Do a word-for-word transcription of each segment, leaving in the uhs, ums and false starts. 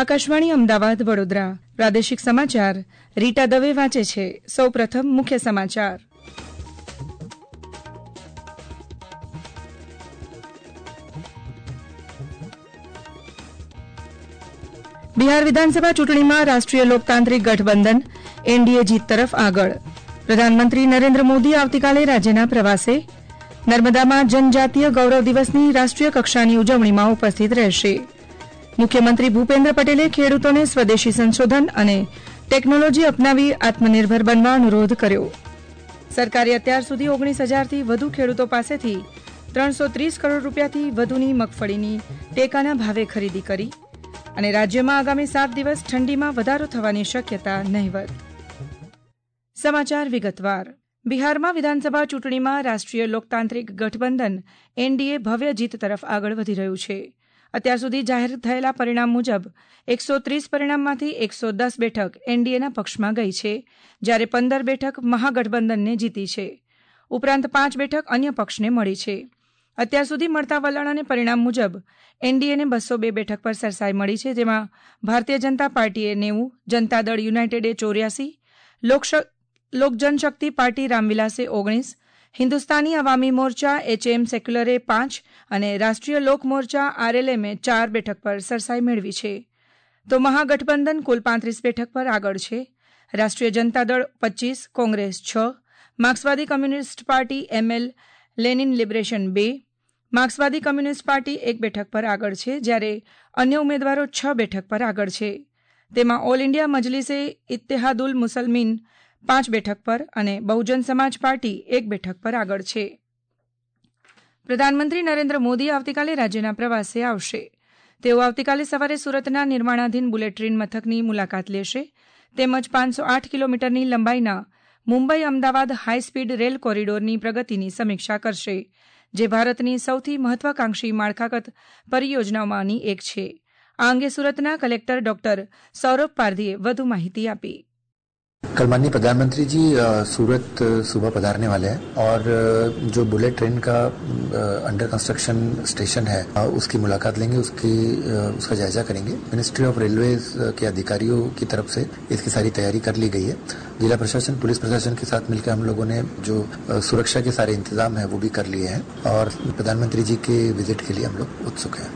આકાશવાણી અમદાવાદ વડોદરા પ્રાદેશિક સમાચાર રીટા દવે વાંચે છે. સૌ પ્રથમ મુખ્ય સમાચાર. બિહાર વિધાનસભા ચૂંટણીમાં રાષ્ટ્રીય લોકતાંત્રિક ગઠબંધન એનડીએ જીત તરફ આગળ. પ્રધાનમંત્રી નરેન્દ્ર મોદી આવતીકાલે રાજ્યના પ્રવાસે. નર્મદામાં જનજાતીય ગૌરવ દિવસની રાષ્ટ્રીય કક્ષાની ઉજવણીમાં ઉપસ્થિત રહેશે. મુખ્યમંત્રી ભૂપેન્દ્ર પટેલે ખેડૂતોને સ્વદેશી સંશોધન અને ટેકનોલોજી અપનાવી આત્મનિર્ભર બનવા અનુરોધ કર્યો. સરકારે અત્યાર સુધી ઓગણીસ હજારથી વધુ ખેડૂતો પાસેથી ત્રણસો ત્રીસ કરોડ રૂપિયાથી વધુની મગફળીની ટેકાના ભાવે ખરીદી કરી અને રાજ્યમાં આગામી સાત દિવસ ઠંડીમાં વધારો થવાની શક્યતા નહિવત. સમાચાર વિગતવાર. બિહારમાં વિધાનસભા ચૂંટણીમાં રાષ્ટ્રીય લોકતાંત્રિક ગઠબંધન એનડીએ ભવ્ય જીત તરફ આગળ વધી રહ્યું છે. અત્યાર સુધી જાહેર થયેલા પરિણામ મુજબ એકસો ત્રીસ પરિણામમાંથી એકસો દસ બેઠક એનડીએના પક્ષમાં ગઈ છે, જ્યારે પંદર બેઠક મહાગઠબંધનને જીતી છે. ઉપરાંત પાંચ બેઠક અન્ય પક્ષને મળી છે. અત્યાર સુધી મળતા વલણ અને પરિણામ મુજબ એનડીએને બસો બે બેઠક પર સરસાઈ મળી છે, જેમાં ભારતીય જનતા પાર્ટીએ નેવું, જનતા દળ યુનાઇટેડે ચોર્યાસી, લોક જનશક્તિ પાર્ટી રામવિલાસે ઓગણીસ, હિન્દુસ્તાની અવામી મોરચા એચએમ સેક્યુલરે પાંચ અને રાષ્ટ્રીય લોક મોરચા આરએલએમે ચાર બેઠક પર સરસાઈ મેળવી છે. તો મહાગઠબંધન કુલ પાંત્રીસ બેઠક પર આગળ છે. રાષ્ટ્રીય જનતા દળ પચીસ, કોંગ્રેસ છ, માર્ક્સવાદી communist party ML Lenin liberation બે, માર્ક્સવાદી કમ્યુનિસ્ટ પાર્ટી એક બેઠક પર આગળ છે, જ્યારે અન્ય ઉમેદવારો છ બેઠક પર આગળ છે. તેમાં ઓલ ઇન્ડિયા મજલિસે ઇત્તેહાદુલ મુસલમીન પાંચ બેઠક પર અને બહુજન સમાજ પાર્ટી એક બેઠક પર આગળ છે. પ્રધાનમંત્રી નરેન્દ્ર મોદી આવતીકાલે રાજ્યના પ્રવાસે આવશે. તેઓ આવતીકાલે સવારે સુરતના નિર્માણાધીન બુલેટ ટ્રેન મથકની મુલાકાત લેશે, તેમજ પાંચસો આઠ કિલોમીટરની લંબાઈના મુંબઈ અમદાવાદ હાઈસ્પીડ રેલ કોરિડોરની પ્રગતિની સમીક્ષા કરશે, જે ભારતની સૌથી મહત્વાકાંક્ષી માળખાગત પરિયોજનાઓમાંની એક છે. આ અંગે સુરતના કલેક્ટર ડોક્ટર સૌરભ પારધીએ વધુ માહિતી આપી. कल माननीय प्रधानमंत्री जी सूरत सुबह पधारने वाले हैं और जो बुलेट ट्रेन का अंडर कंस्ट्रक्शन स्टेशन है उसकी मुलाकात लेंगे, उसकी उसका जायजा करेंगे. मिनिस्ट्री ऑफ रेलवेज के अधिकारियों की तरफ से इसकी सारी तैयारी कर ली गई है. जिला प्रशासन, पुलिस प्रशासन के साथ मिलकर हम लोगों ने जो सुरक्षा के सारे इंतजाम है वो भी कर लिए हैं और प्रधानमंत्री जी के विजिट के लिए हम लोग उत्सुक हैं.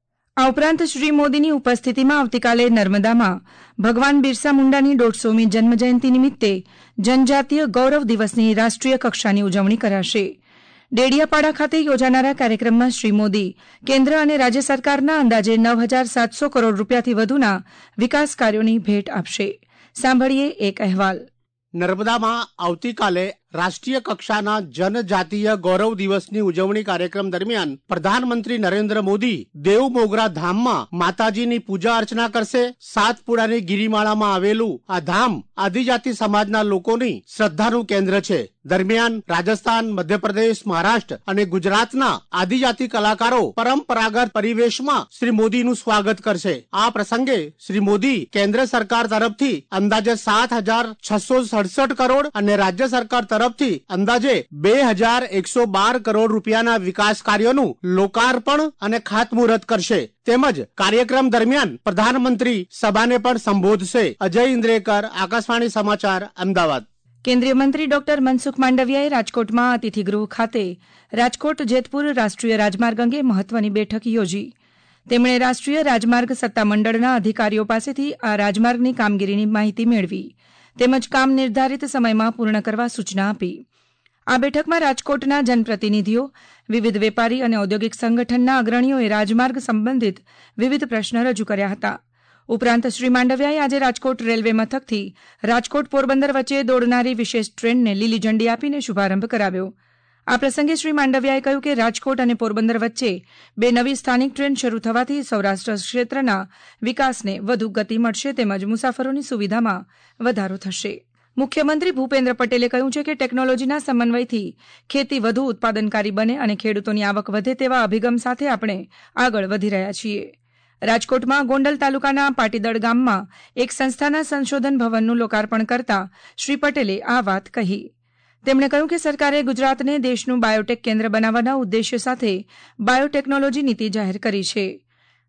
આ ઉપરાંત શ્રી મોદીની ઉપસ્થિતિમાં આવતીકાલે નર્મદામાં ભગવાન બિરસા મુંડાની દોઢસોમી જન્મજયંતિ નિમિત્તે જનજાતીય ગૌરવ દિવસની રાષ્ટ્રીય કક્ષાની ઉજવણી કરાશે. ડેડિયાપાડા ખાતે યોજાનારા કાર્યક્રમમાં શ્રી મોદી કેન્દ્ર અને રાજ્ય સરકારના અંદાજે નવ હજાર સાતસો કરોડ રૂપિયાથી વધુના વિકાસ કાર્યોની ભેટ આપશે. સાંભળીએ એક અહેવાલ. નર્મદામાં આવતીકાલે રાષ્ટ્રીય કક્ષાના જનજાતીય ગૌરવ દિવસની ઉજવણી કાર્યક્રમ દરમિયાન પ્રધાનમંત્રી નરેન્દ્ર મોદી દેવ મોગરા ધામમાં માતાજીની પૂજા અર્ચના કરશે. સાતપુડાની ગિરિમાળામાં આવેલું આ ધામ આદિજાતિ સમાજના લોકોની શ્રદ્ધાનું કેન્દ્ર છે. દરમિયાન રાજસ્થાન, મધ્યપ્રદેશ, મહારાષ્ટ્ર અને ગુજરાતના આદિજાતિ કલાકારો પરંપરાગત પરિવેશમાં શ્રી મોદીનું સ્વાગત કરશે. આ પ્રસંગે શ્રી મોદી કેન્દ્ર સરકાર તરફથી અંદાજે સાત હજાર છસો સડસઠ કરોડ અને રાજ્ય સરકાર તરફ તરફથી અંદાજે બે હજાર એકસો બાર કરોડ રૂપિયાના વિકાસ કાર્યોનું લોકાર્પણ અને ખાતમુહૂર્ત કરશે. તેમજ કાર્યક્રમ દરમિયાન પ્રધાનમંત્રી સભાને પણ સંબોધશે. અજય ઇન્દ્રેકર, આકાશવાણી સમાચાર, અમદાવાદ. કેન્દ્રીય મંત્રી ડોક્ટર મનસુખ માંડવિયાએ રાજકોટમાં અતિથિગૃહ ખાતે રાજકોટ જેતપુર રાષ્ટ્રીય રાજમાર્ગ અંગે મહત્વની બેઠક યોજી. તેમણે રાષ્ટ્રીય રાજમાર્ગ સત્તામંડળના અધિકારીઓ પાસેથી આ રાજમાર્ગની કામગીરીની માહિતી મેળવી, તેમજ કામ નિર્ધારિત સમયમાં પૂર્ણ કરવા સૂચના આપી. આ બેઠકમાં રાજકોટના જનપ્રતિનિધિઓ, વિવિધ વેપારી અને ઔદ્યોગિક સંગઠનના અગ્રણીઓએ રાજમાર્ગ સંબંધિત વિવિધ પ્રશ્ન રજૂ કર્યા હતા. ઉપરાંત શ્રી માંડવિયાએ આજે રાજકોટ રેલવે મથકથી રાજકોટ પોરબંદર વચ્ચે દોડનારી વિશેષ ટ્રેનને લીલી ઝંડી આપીને શુભારંભ કરાવ્યો. આ પ્રસંગે શ્રી માંડવિયાએ કહ્યું કે રાજકોટ અને પોરબંદર વચ્ચે બે નવી સ્થાનિક ટ્રેન શરૂ થવાથી સૌરાષ્ટ્ર ક્ષેત્રના વિકાસને વધુ ગતિ મળશે, તેમજ મુસાફરોની સુવિધામાં વધારો થશે. મુખ્યમંત્રી ભૂપેન્દ્ર પટેલે કહ્યું છે કે ટેકનોલોજીના સમન્વયથી ખેતી વધુ ઉત્પાદનકારી બને અને ખેડૂતોની આવક વધે તેવા અભિગમ સાથે આપણે આગળ વધી રહ્યા છીએ. રાજકોટમાં ગોંડલ તાલુકાના પાટીદળ ગામમાં એક સંસ્થાના સંશોધન ભવનનું લોકાર્પણ કરતા શ્રી પટેલે આ વાત કહી. તેમણે કહ્યું કે સરકારે ગુજરાતને દેશનું બાયોટેક કેન્દ્ર બનાવવાના ઉદ્દેશ્ય સાથે બાયોટેકનોલોજી નીતિ જાહેર કરી છે.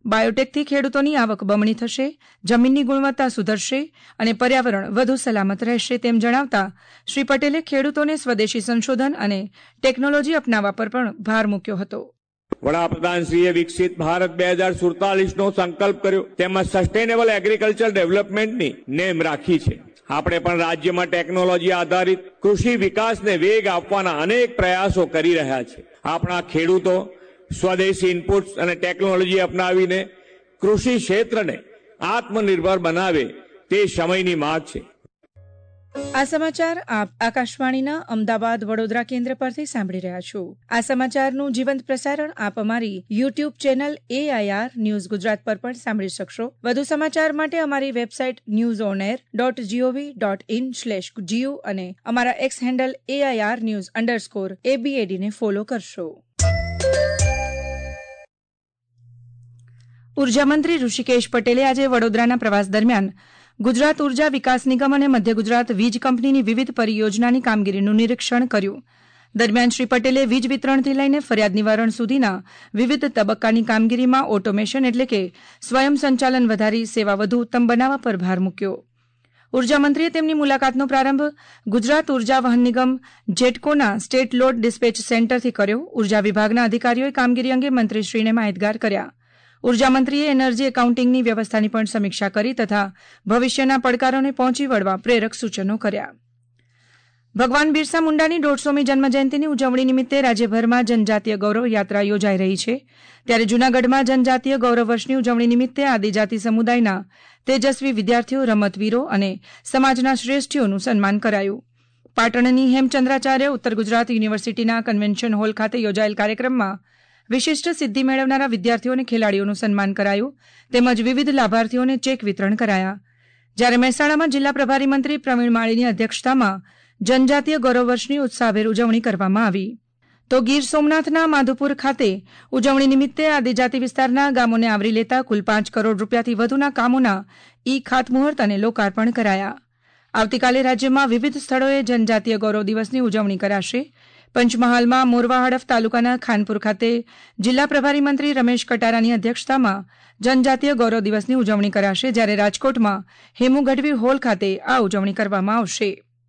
બાયોટેકથી ખેડૂતોની આવક બમણી થશે, જમીનની ગુણવત્તા સુધરશે અને પર્યાવરણ વધુ સલામત રહેશે તેમ જણાવતા શ્રી પટેલે ખેડૂતોને સ્વદેશી સંશોધન અને ટેકનોલોજી અપનાવવા પર પણ ભાર મૂક્યો હતો. વડાપ્રધાનશ્રીએ વિકસિત ભારત બે હજાર સુડતાલીસ નો સંકલ્પ કર્યો, તેમાં સસ્ટેનેબલ એગ્રીકલ્ચર ડેવલપમેન્ટની નેમ રાખી છે. આપણે પણ રાજ્યમાં ટેકનોલોજી આધારિત કૃષિ વિકાસને વેગ આપવાના અનેક પ્રયાસો કરી રહ્યા છે. આપણા ખેડૂતો સ્વદેશી ઇનપુટ્સ અને ટેકનોલોજી અપનાવીને કૃષિ ક્ષેત્રને આત્મનિર્ભર બનાવે તે સમયની માંગ છે. આ સમાચાર આપ આકાશવાણીના અમદાવાદ વડોદરા કેન્દ્ર પરથી સાંભળી રહ્યા છો. આ સમાચારનું જીવંત પ્રસારણ આપ અમારી YouTube channel AIR news Gujarat પર પણ સાંભળી શકશો. વધુ સમાચાર માટે અમારી website news on air dot gov dot in slash GU અને અમારા X handle AIR news underscore એબીએડીને ફોલો કરશો. ઉર્જામંત્રી ઋષિકેશ પટેલે આજે વડોદરાના પ્રવાસ દરમિયાન ગુજરાત ઉર્જા વિકાસ નિગમ અને મધ્ય ગુજરાત વીજ કંપનીની વિવિધ પરિયોજનાની કામગીરીનું નિરીક્ષણ કર્યું. દરમિયાન શ્રી પટેલે વીજ વિતરણથી લઈને ફરિયાદ નિવારણ સુધીના વિવિધ તબક્કાની કામગીરીમાં ઓટોમેશન એટલે કે સ્વયં સંચાલન વધારી સેવા વધુ ઉત્તમ બનાવવા પર ભાર મૂક્યો. ઉર્જામંત્રીએ તેમની મુલાકાતનો પ્રારંભ ગુજરાત ઉર્જા વહન નિગમ જેટકોના સ્ટેટ લોડ ડિસ્પેચ સેન્ટરથી કર્યો. ઉર્જા વિભાગના અધિકારીઓએ કામગીરી અંગે મંત્રીશ્રીને માહિતગાર કર્યા. ઉર્જામંત્રીએ એનર્જી એકાઉન્ટિંગની વ્યવસ્થાની પણ સમીક્ષા કરી તથા ભવિષ્યના પડકારોને પહોંચી વળવા પ્રેરક સૂચનો કર્યા. ભગવાન બિરસા મુંડાની દોઢસોમી જન્મજયંતિની ઉજવણી નિમિત્તે રાજ્યભરમાં જનજાતીય ગૌરવ યાત્રા યોજાઈ રહી છે. ત્યારે જૂનાગઢમાં જનજાતીય ગૌરવ વર્ષની ઉજવણી નિમિત્તે આદિજાતિ સમુદાયના તેજસ્વી વિદ્યાર્થીઓ, રમતવીરો અને સમાજના શ્રેષ્ઠીઓનું સન્માન કરાયું. પાટણની હેમચંદ્રાચાર્ય ઉત્તર ગુજરાત યુનિવર્સિટીના કન્વેન્શન હોલ ખાતે યોજાયેલ કાર્યક્રમમાં વિશિષ્ટ સિદ્ધિ મેળવનારા વિદ્યાર્થીઓ અને ખેલાડીઓનું સન્માન કરાયું તેમજ વિવિધ લાભાર્થીઓને ચેક વિતરણ કરાયા. જ્યારે મહેસાણામાં જિલ્લા પ્રભારી મંત્રી પ્રવીણ માળીની અધ્યક્ષતામાં જનજાતીય ગૌરવ વર્ષની ઉત્સાહભેર ઉજવણી કરવામાં આવી. તો ગીર સોમનાથના માધુપુર ખાતે ઉજવણી નિમિત્તે આદિજાતિ વિસ્તારના ગામોને આવરી લેતા કુલ પાંચ કરોડ રૂપિયાથી વધુના કામોના ઈ ખાતમુહૂર્ત અને લોકાર્પણ કરાયા. આવતીકાલે રાજ્યમાં વિવિધ સ્થળોએ જનજાતીય ગૌરવ દિવસની ઉજવણી કરાશે. પંચમહાલમાં મોરવા હડફ તાલુકાના ખાનપુર ખાતે જિલ્લા પ્રભારી મંત્રી રમેશ કટારાની અધ્યક્ષતામાં જનજાતીય ગૌરવ દિવસની ઉજવણી કરાશે. જ્યારે રાજકોટમાં હેમુ ગઢવી હોલ ખાતે આ ઉજવણી કરવામાં આવશે.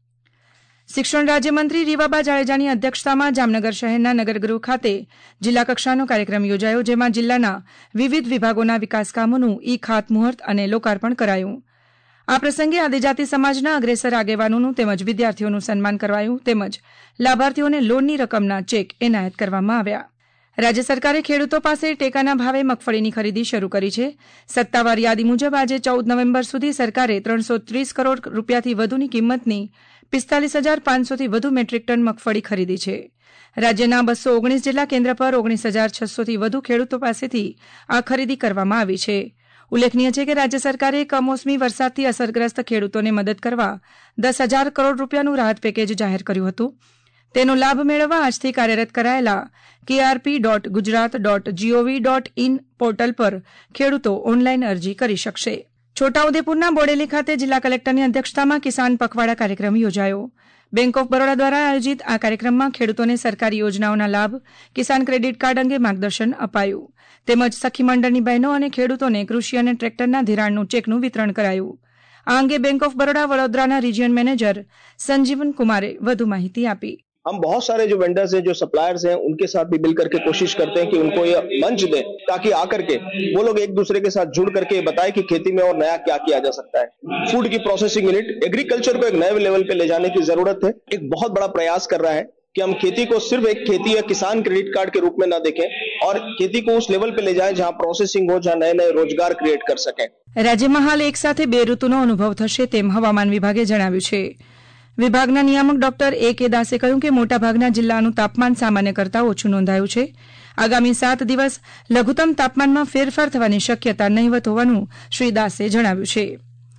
શિક્ષણ રાજ્યમંત્રી રીવાબા જાડેજાની અધ્યક્ષતામાં જામનગર શહેરના નગરગૃહ ખાતે જિલ્લા કક્ષાનો કાર્યક્રમ યોજાયો, જેમાં જિલ્લાના વિવિધ વિભાગોના વિકાસ કામોનું ઈ ખાતમુહૂર્ત અને લોકાર્પણ કરાયું. આ પ્રસંગે આદિજાતિ સમાજના અગ્રેસર આગેવાનોનું તેમજ વિદ્યાર્થીઓનું સન્માન કરાયું તેમજ લાભાર્થીઓને લોનની રકમના ચેક એનાયત કરવામાં આવ્યા. રાજ્ય સરકારે ખેડૂતો પાસે ટેકાના ભાવે મગફળીની ખરીદી શરૂ કરી છે. સત્તાવાર યાદી મુજબ આજે ચૌદ નવેમ્બર સુધી સરકારે ત્રણસો ત્રીસ કરોડ રૂપિયાથી વધુની કિંમતની પિસ્તાલીસ હજાર પાંચસોથી વધુ મેટ્રિક ટન મગફળી ખરીદી છે. રાજ્યના બસો ઓગણીસ જેટલા કેન્દ્ર પર ઓગણીસ હજાર છસોથી વધુ ખેડૂતો પાસેથી આ ખરીદી કરવામાં આવી છે. ઉલ્લેખનીય છે કે રાજ્ય સરકારે કમોસમી વરસાદથી અસરગ્રસ્ત ખેડૂતોને મદદ કરવા દસ હજાર કરોડ રૂપિયાનું રાહત પેકેજ જાહેર કર્યું હતું. તેનો લાભ મેળવવા આજથી કાર્યરત કરાયેલા KRP dot Gujarat dot gov dot in portal પર ખેડૂતો ઓનલાઈન અરજી કરી શકશે. છોટાઉદેપુરના બોડેલી ખાતે જિલ્લા કલેક્ટરની અધ્યક્ષતામાં કિસાન પખવાડા કાર્યક્રમ યોજાયો. બેંક ઓફ બરોડા દ્વારા આયોજિત આ કાર્યક્રમમાં ખેડૂતોને સરકારી યોજનાઓના લાભ, કિસાન ક્રેડિટ કાર્ડ અંગે માર્ગદર્શન અપાયું તેમજ સખી મંડળની બહેનો અને ખેડૂતોને કૃષિ અને ટ્રેક્ટરના ધિરાણનું ચેકનું વિતરણ કરાયું. આ અંગે બેંક ઓફ બરોડા વડોદરાના રિજિયન મેનેજર संजीवन कुमारे વધુ માહિતી આપી. हम बहुत सारे जो वेंडर्स हैं, जो सप्लायर्स हैं, उनके साथ भी मिल करके कोशिश करते हैं कि उनको ये मंच दें ताकि आकर के वो लोग एक दूसरे के साथ जुड़ करके बताएं कि खेती में और नया क्या किया जा सकता है. फूड की प्रोसेसिंग यूनिट एग्रीकल्चर को एक नए लेवल पे ले जाने की जरूरत है. एक बहुत बड़ा प्रयास कर रहा है कि हम खेती को सिर्फ एक खेती या किसान क्रेडिट कार्ड के रूप में न देखें और खेती को उस लेवल पे ले जाएं जहां प्रोसेसिंग हो, जहां नए नए रोजगार क्रिएट कर सकें. રાજ્યમાં હાલ એક સાથે બે ઋતુનો અનુભવ થશે તેમ હવામાન વિભાગે જણાવ્યું છે. વિભાગના નિયામક ડોક્ટર એ કે દાસે કહ્યું કે મોટાભાગના જિલ્લાનું તાપમાન સામાન્ય કરતાં ઓછું નોંધાયું છે. આગામી સાત દિવસ લઘુત્તમ તાપમાનમાં ફેરફાર થવાની શક્યતા નહીવત હોવાનું શ્રી દાસે જણાવ્યું છે.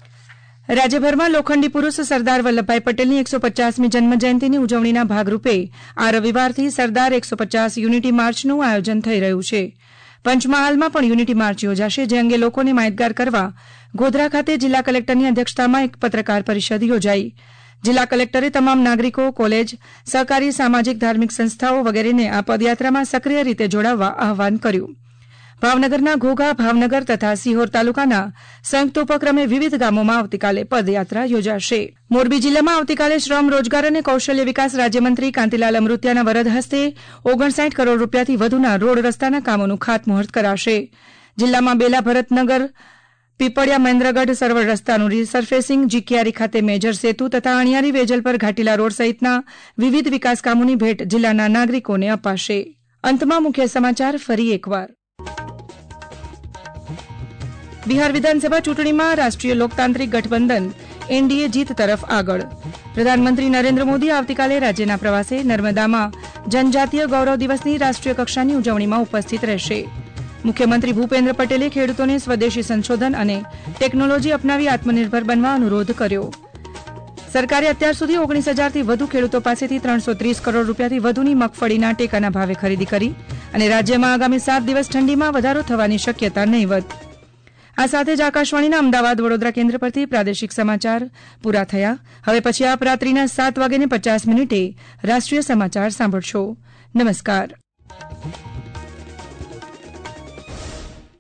રાજ્યભરમાં લોખંડી પુરુષ સરદાર વલ્લભભાઈ પટેલની એકસો પચાસમી જન્મજયંતિની ઉજવણીના ભાગરૂપે આ રવિવારથી સરદાર એકસો પચાસ યુનિટી માર્ચનું આયોજન થઈ રહ્યું છે. પંચમહાલમાં પણ યુનિટી માર્ચ યોજાશે, જે અંગે લોકોને માહિતગાર કરવા ગોધરા ખાતે જિલ્લા કલેક્ટરની અધ્યક્ષતામાં એક પત્રકાર પરિષદ યોજાઈ. જિલ્લા કલેક્ટરે તમામ નાગરિકો, કોલેજ, સહકારી, સામાજિક, ધાર્મિક સંસ્થાઓ વગેરેને આ પદયાત્રામાં સક્રિય રીતે જોડાવવા આહવાન કર્યું. ભાવનગરના ઘોઘા, ભાવનગર તથા સિહોર તાલુકાના સંયુક્ત ઉપક્રમે વિવિધ ગામોમાં આવતીકાલે પદયાત્રા યોજાશે. મોરબી જિલ્લામાં આવતીકાલે શ્રમ, રોજગાર અને કૌશલ્ય વિકાસ રાજ્યમંત્રી કાંતિલાલ અમૃતિયાના વરદ હસ્તે ઓગણસાઠ કરોડ રૂપિયાથી વધુના રોડ રસ્તાના કામોનું ખાતમુહૂર્ત કરાશે. જિલ્લામાં બેલા, ભરતનગર, પીપળિયા, મહેન્દ્રગઢ સર્વર રસ્તાનું રીસરફેસિંગ, જીકિયારી ખાતે મેજર સેતુ તથા અણિયારી વેજલ પર ઘાટીલા રોડ સહિતના વિવિધ વિકાસ કામોની ભેટ જિલ્લાના નાગરિકોને અપાશે. અંતમાં મુખ્ય સમાચાર ફરી એકવાર. બિહાર વિધાનસભા ચૂંટણીમાં રાષ્ટ્રીય લોકતાંત્રિક ગઠબંધન એનડીએ જીત તરફ આગળ. પ્રધાનમંત્રી નરેન્દ્ર મોદી આવતીકાલે રાજ્યના પ્રવાસે નર્મદામાં જનજાતીય ગૌરવ દિવસની રાષ્ટ્રીય કક્ષાની ઉજવણીમાં ઉપસ્થિત રહેશે. મુખ્યમંત્રી ભૂપેન્દ્ર પટેલે ખેડૂતોને સ્વદેશી સંશોધન અને ટેકનોલોજી અપનાવી આત્મનિર્ભર બનવા અનુરોધ કર્યો. સરકારે અત્યાર સુધી ઓગણીસ હજારથી વધુ ખેડૂતો પાસેથી ત્રણસો ત્રીસ કરોડ રૂપિયાથી વધુની મગફળીના ટેકાના ભાવે ખરીદી કરી અને રાજ્યમાં આગામી સાત દિવસ ઠંડીમાં વધારો થવાની શક્યતા નહીવત. આ સાથે જ આકાશવાણીના અમદાવાદ, વડોદરા કેન્દ્ર પરથી પ્રાદેશિક સમાચાર પૂરા થયા. હવે પછી આપ રાત્રિના સાત વાગ્યે પચાસ મિનિટે રાષ્ટ્રીય સમાચાર સાંભળશો. નમસ્કાર.